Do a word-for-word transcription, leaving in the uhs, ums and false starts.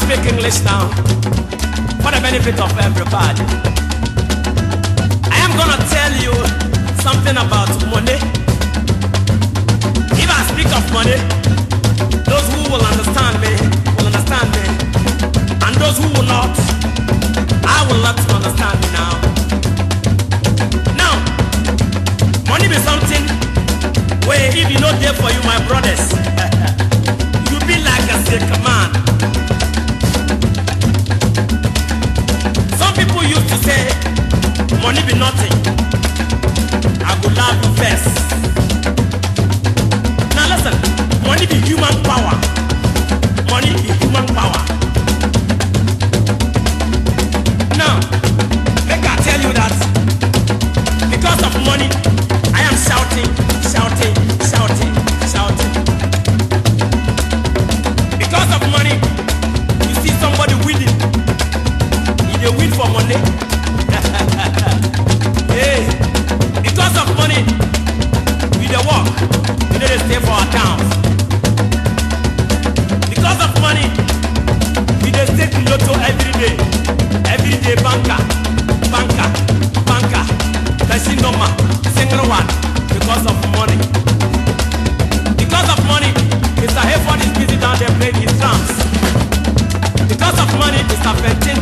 speak English now for the benefit of everybody. I am gonna tell you something about money. If I speak of money, those who will understand me will understand me, and those who will not, I will let them understand me now. Now, money be something where if you know there for you, my brothers, you be like a sick man. Some people used to say, money be nothing. I go love you first. Now listen, money be human power. Money be human power. Now, make I tell you that because of money, I am shouting, shouting, shouting, shouting. Because of money, you see somebody winning. If they win for money, hey, because of money, we dey work, we dey stay for our towns. Because of money, we dey stay to lotto every day, every day banker, banker, banker, casino man, single one. Because of money. Because of money, Mister Hayford is busy down there playing his drums. Because of money, Mister Fenton